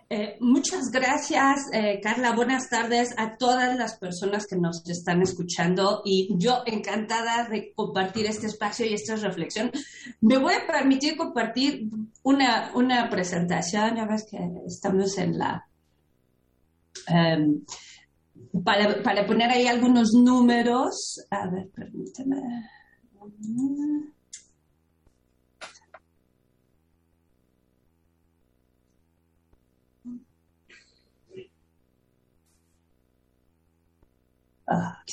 Muchas gracias, Carla. Buenas tardes a todas las personas que nos están escuchando y yo encantada de compartir este espacio y esta reflexión. Me voy a permitir compartir una presentación. Ya ves que estamos en la... Um, para poner ahí algunos números. A ver, permíteme. Aquí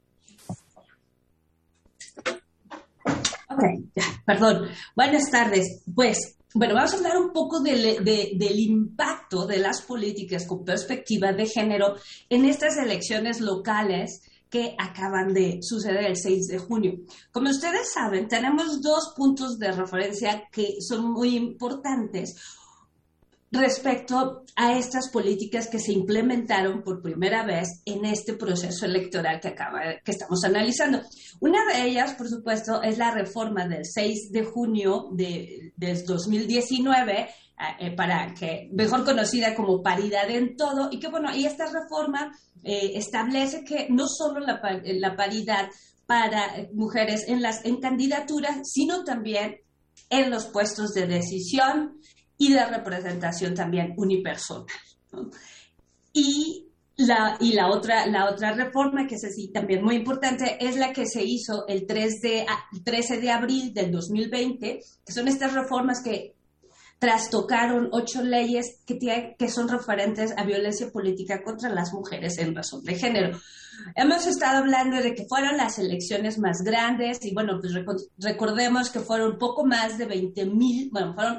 está. Ok, ya, perdón. Buenas tardes. Pues, bueno, vamos a hablar un poco del impacto de las políticas con perspectiva de género en estas elecciones locales que acaban de suceder el 6 de junio. Como ustedes saben, tenemos dos puntos de referencia que son muy importantes respecto a estas políticas que se implementaron por primera vez en este proceso electoral que estamos analizando. Una de ellas, por supuesto, es la reforma del 6 de junio del 2019, para que, mejor conocida como paridad en todo, y que bueno, y esta reforma establece que no solo la paridad para mujeres en candidaturas, sino también en los puestos de decisión y de representación también unipersonal, ¿no? Y la otra reforma, que es así también muy importante, es la que se hizo el 13 de abril del 2020, que son estas reformas que trastocaron 8 leyes que son referentes a violencia política contra las mujeres en razón de género. Hemos estado hablando de que fueron las elecciones más grandes y bueno, pues recordemos que fueron poco más de 20,000, bueno, fueron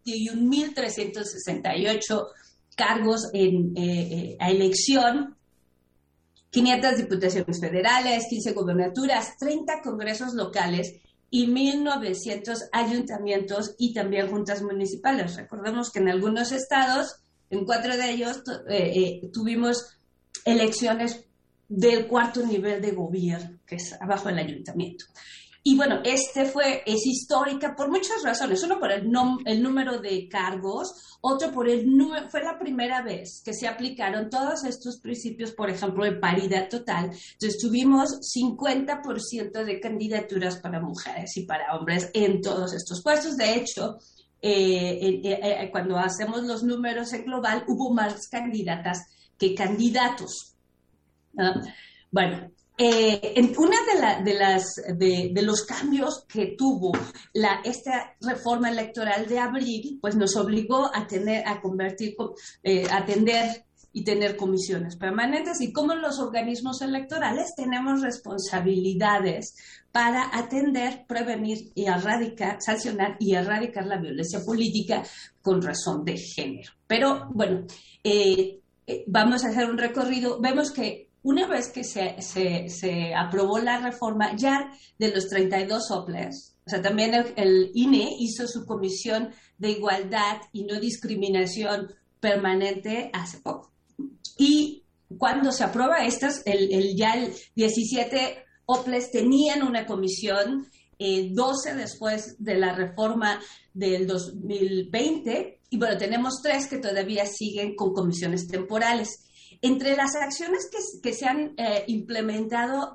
21,368 cargos a elección, 500 diputaciones federales, 15 gobernaturas, 30 congresos locales y 1,900 ayuntamientos y también juntas municipales. Recordemos que en algunos estados, en 4 de ellos, tuvimos elecciones del cuarto nivel de gobierno, que es abajo del ayuntamiento. Y bueno, es histórica por muchas razones. Uno, por el número de cargos, otro por fue la primera vez que se aplicaron todos estos principios, por ejemplo, de paridad total. Entonces tuvimos 50% de candidaturas para mujeres y para hombres en todos estos puestos. De hecho, cuando hacemos los números en global, hubo más candidatas que candidatos. Bueno, una de los cambios que tuvo esta reforma electoral de abril, pues nos obligó a atender y tener comisiones permanentes, y como los organismos electorales tenemos responsabilidades para atender, prevenir y sancionar y erradicar la violencia política con razón de género. Pero bueno, vamos a hacer un recorrido. Vemos que una vez que se aprobó la reforma, ya de los 32 OPLES, o sea, también el INE hizo su comisión de igualdad y no discriminación permanente hace poco. Y cuando se aprueba estas, ya el 17 OPLES tenían una comisión, 12 después de la reforma del 2020, y bueno, tenemos 3 que todavía siguen con comisiones temporales. Entre las acciones que se han implementado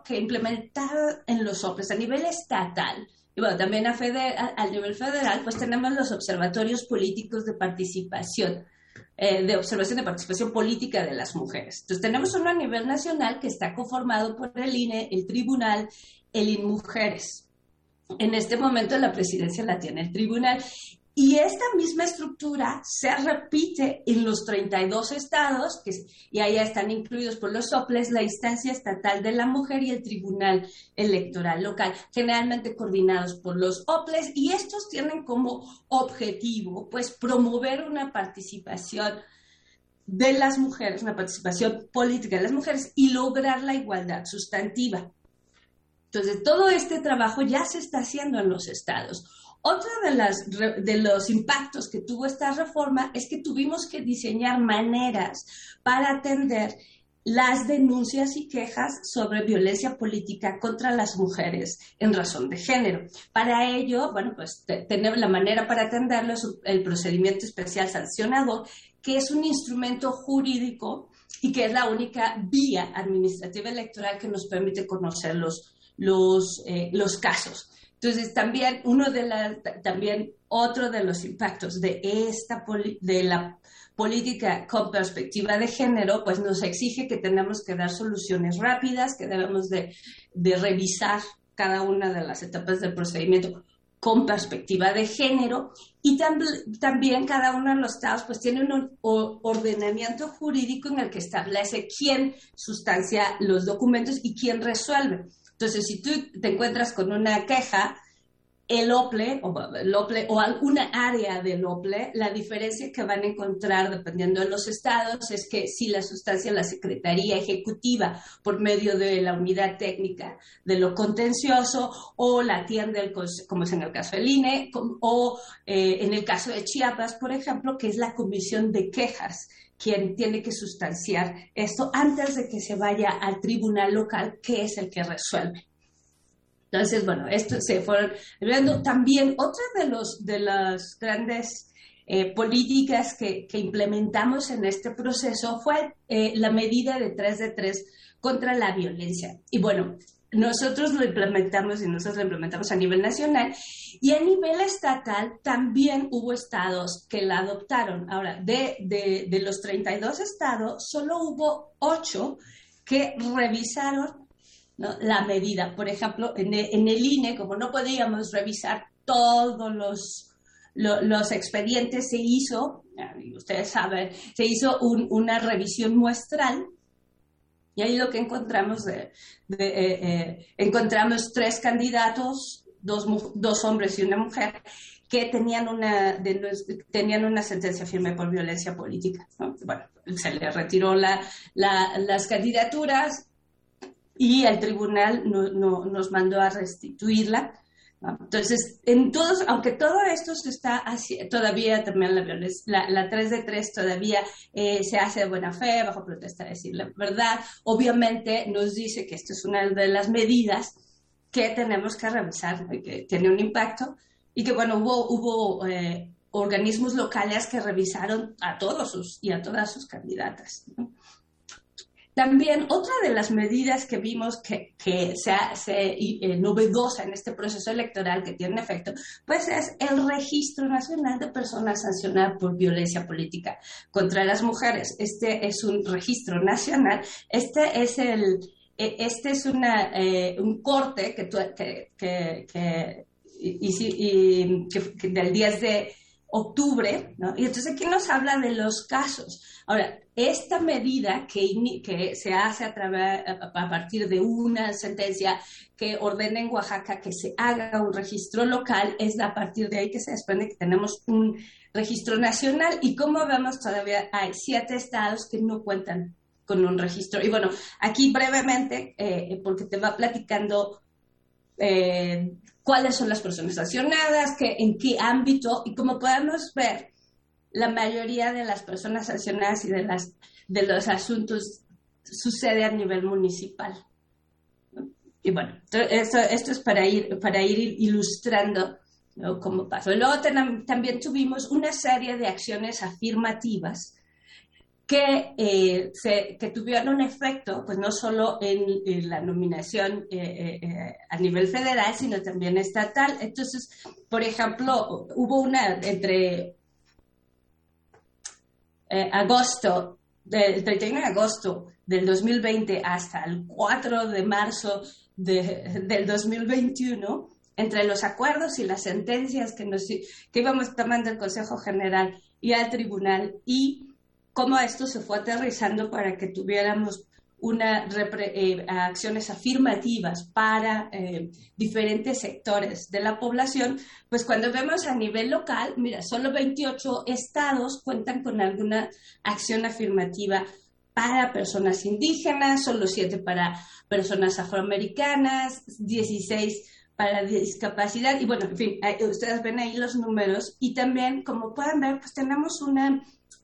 en los OPLES a nivel estatal, y bueno, también al nivel federal, pues tenemos los observatorios políticos de participación, de observación de participación política de las mujeres. Entonces tenemos uno a nivel nacional que está conformado por el INE, el Tribunal, el INMujeres. En este momento la presidencia la tiene el Tribunal. Y esta misma estructura se repite en los 32 estados, y ahí están incluidos por los OPLES, la instancia estatal de la mujer y el Tribunal Electoral Local, generalmente coordinados por los OPLES, y estos tienen como objetivo, pues, promover una participación de las mujeres, una participación política de las mujeres y lograr la igualdad sustantiva. Entonces, todo este trabajo ya se está haciendo en los estados. Otro de los impactos que tuvo esta reforma es que tuvimos que diseñar maneras para atender las denuncias y quejas sobre violencia política contra las mujeres en razón de género. Para ello, bueno, pues tener la manera para atenderlo es el procedimiento especial sancionador, que es un instrumento jurídico y que es la única vía administrativa electoral que nos permite conocer los casos. Entonces, también otro de los impactos de la política con perspectiva de género, pues nos exige que tenemos que dar soluciones rápidas, que debemos de revisar cada una de las etapas del procedimiento con perspectiva de género, y también cada uno de los estados pues tiene un ordenamiento jurídico en el que establece quién sustancia los documentos y quién resuelve. Entonces, si tú te encuentras con una queja, el OPLE o alguna área del OPLE, la diferencia que van a encontrar dependiendo de los estados es que si la sustancia la Secretaría Ejecutiva por medio de la unidad técnica de lo contencioso, o la atiende como es en el caso del INE, o en el caso de Chiapas, por ejemplo, que es la Comisión de Quejas quien tiene que sustanciar esto antes de que se vaya al tribunal local, que es el que resuelve. Entonces, bueno, esto se fueron viendo. También otra de las grandes políticas que implementamos en este proceso fue la medida de 3 de 3 contra la violencia. Y bueno, nosotros lo implementamos a nivel nacional, y a nivel estatal también hubo estados que la adoptaron. Ahora, de los 32 estados, solo hubo 8 que revisaron, ¿no?, la medida. Por ejemplo, en el INE, como no podíamos revisar todos los expedientes, se hizo, ustedes saben, se hizo una revisión muestral, y ahí lo que encontramos encontramos 3 candidatos, 2 hombres y una mujer, que tenían una sentencia firme por violencia política, ¿no? Bueno, se les retiró las candidaturas, y el tribunal nos mandó a restituirla, ¿no? Entonces, aunque todo esto se está haciendo, todavía también la 3 de 3 todavía se hace de buena fe, bajo protesta de decir la verdad, obviamente nos dice que esto es una de las medidas que tenemos que revisar, ¿no?, y que tiene un impacto, y que bueno, hubo organismos locales que revisaron a todas sus candidatas, ¿no? También otra de las medidas que vimos que se hace novedosa en este proceso electoral, que tiene efecto, pues es el Registro Nacional de Personas Sancionadas por Violencia Política contra las Mujeres. Este es un registro nacional. Este es un corte que del 10 de octubre, ¿no? Y entonces aquí nos habla de los casos. Ahora, esta medida que se hace a partir de una sentencia que ordena en Oaxaca que se haga un registro local, es a partir de ahí que se desprende que tenemos un registro nacional, y como vemos todavía hay 7 estados que no cuentan con un registro. Y bueno, aquí brevemente, porque te va platicando cuáles son las personas sancionadas, en qué ámbito, y como podemos ver, la mayoría de las personas sancionadas y de los asuntos sucede a nivel municipal, ¿no? Y bueno, esto es para ir ilustrando, ¿no?, cómo pasó. Y luego también tuvimos una serie de acciones afirmativas que tuvieron un efecto, pues no solo en la nominación a nivel federal, sino también estatal. Entonces, por ejemplo, hubo una entre del 31 de agosto del 2020 hasta el 4 de marzo del 2021, entre los acuerdos y las sentencias que íbamos tomando el Consejo General y al Tribunal, y cómo esto se fue aterrizando para que tuviéramos acciones afirmativas para diferentes sectores de la población. Pues cuando vemos a nivel local, mira, solo 28 estados cuentan con alguna acción afirmativa para personas indígenas, solo 7 para personas afroamericanas, 16 para discapacidad, y bueno, en fin, ustedes ven ahí los números, y también, como pueden ver, pues tenemos una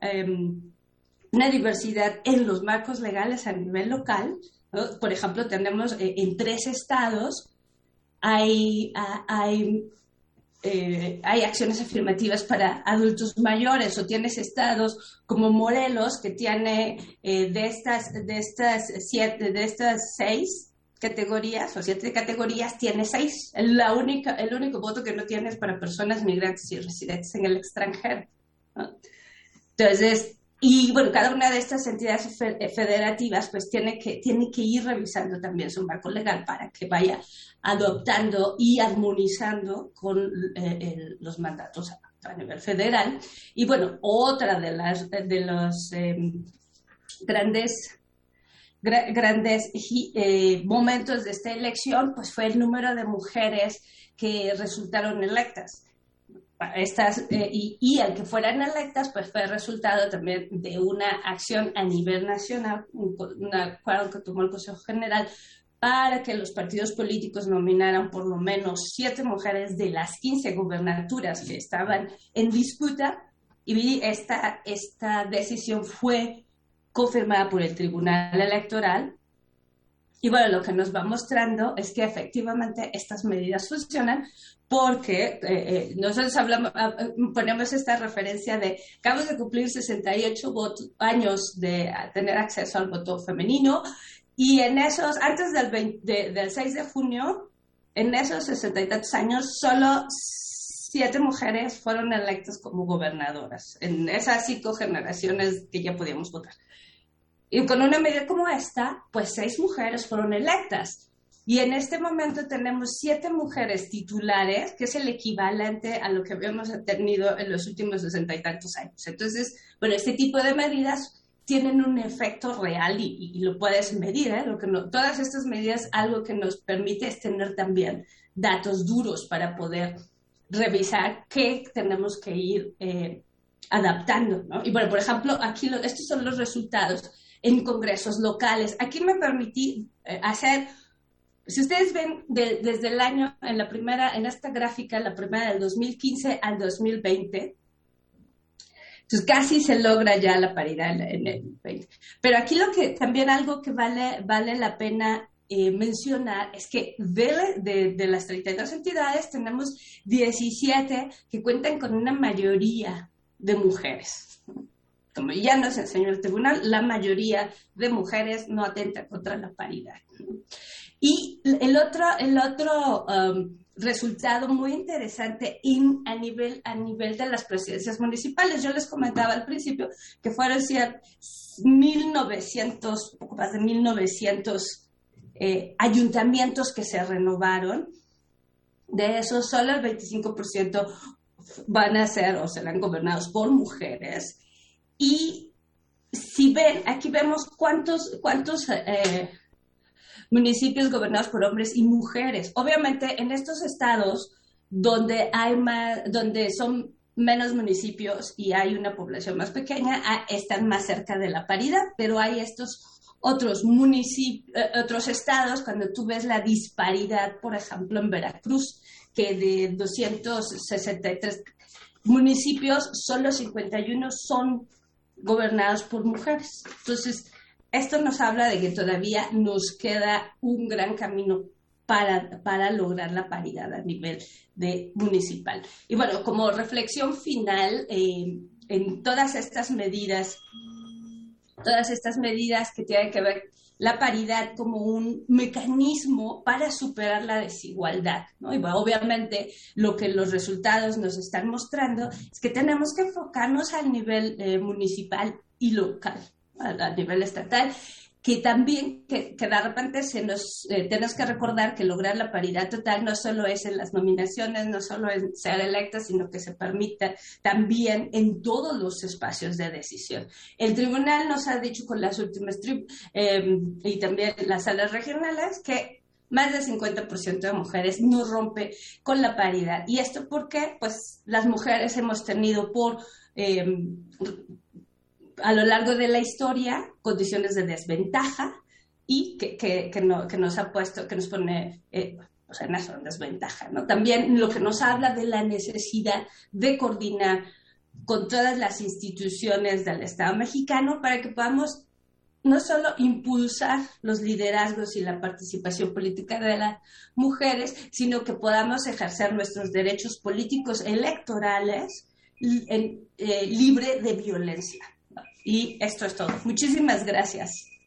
diversidad en los marcos legales a nivel local, ¿no? Por ejemplo, tenemos en 3 estados hay hay acciones afirmativas para adultos mayores, o tienes estados como Morelos que tiene de estas 6 categorías o 7 categorías, tiene 6. El único voto que no tiene es para personas migrantes y residentes en el extranjero, ¿no? Entonces, y bueno, cada una de estas entidades federativas pues tiene que ir revisando también su marco legal para que vaya adoptando y armonizando con los mandatos a nivel federal. Y bueno, otra de los grandes momentos de esta elección pues fue el número de mujeres que resultaron electas. Y al que fueran electas, pues fue resultado también de una acción a nivel nacional, un acuerdo que tomó el Consejo General para que los partidos políticos nominaran por lo menos 7 mujeres de las 15 gubernaturas que estaban en disputa, y esta decisión fue confirmada por el Tribunal Electoral. Y bueno, lo que nos va mostrando es que efectivamente estas medidas funcionan, porque nosotros ponemos esta referencia de acabamos de cumplir 68 años de tener acceso al voto femenino, y en esos, antes del 6 de junio, en esos 60 y tantos años, solo 7 mujeres fueron electas como gobernadoras, en esas 5 generaciones que ya podíamos votar. Y con una medida como esta, pues 6 mujeres fueron electas. Y en este momento tenemos 7 mujeres titulares, que es el equivalente a lo que habíamos tenido en los últimos 60 y tantos años. Entonces, bueno, este tipo de medidas tienen un efecto real y lo puedes medir, ¿eh? Todas estas medidas, algo que nos permite es tener también datos duros para poder revisar qué tenemos que ir adaptando, ¿no? Y bueno, por ejemplo, aquí estos son los resultados en congresos locales. Aquí me permití hacer, si ustedes ven desde el año, en esta gráfica, la primera del 2015 al 2020, entonces casi se logra ya la paridad en el 20. Pero aquí también algo que vale la pena mencionar es que de las 32 entidades tenemos 17 que cuentan con una mayoría de mujeres. Como ya nos enseñó el tribunal, la mayoría de mujeres no atenta contra la paridad. Y el otro resultado muy interesante a nivel de las presidencias municipales, yo les comentaba al principio que fueron 1.900, poco más de 1.900 ayuntamientos que se renovaron. De esos, solo el 25% van a ser o serán gobernados por mujeres. Y si ven, aquí vemos cuántos municipios gobernados por hombres y mujeres. Obviamente, en estos estados donde son menos municipios y hay una población más pequeña, están más cerca de la paridad, pero hay estos otros estados, cuando tú ves la disparidad, por ejemplo, en Veracruz, que de 263 municipios, solo 51 son gobernados por mujeres. Entonces, esto nos habla de que todavía nos queda un gran camino para lograr la paridad a nivel municipal. Y bueno, como reflexión final, en todas estas medidas que tienen que ver la paridad como un mecanismo para superar la desigualdad, ¿no? Y bueno, obviamente lo que los resultados nos están mostrando es que tenemos que enfocarnos al nivel municipal y local, a nivel estatal, que también que de repente tenemos que recordar que lograr la paridad total no solo es en las nominaciones, no solo es ser electa, sino que se permita también en todos los espacios de decisión. El tribunal nos ha dicho con las últimas y también las salas regionales que más del 50% de mujeres no rompe con la paridad. ¿Y esto por qué? Pues las mujeres hemos tenido a lo largo de la historia condiciones de desventaja y que nos pone en esa desventaja, ¿no? También lo que nos habla de la necesidad de coordinar con todas las instituciones del Estado mexicano para que podamos no solo impulsar los liderazgos y la participación política de las mujeres, sino que podamos ejercer nuestros derechos políticos electorales libre de violencia. Y esto es todo. Muchísimas gracias.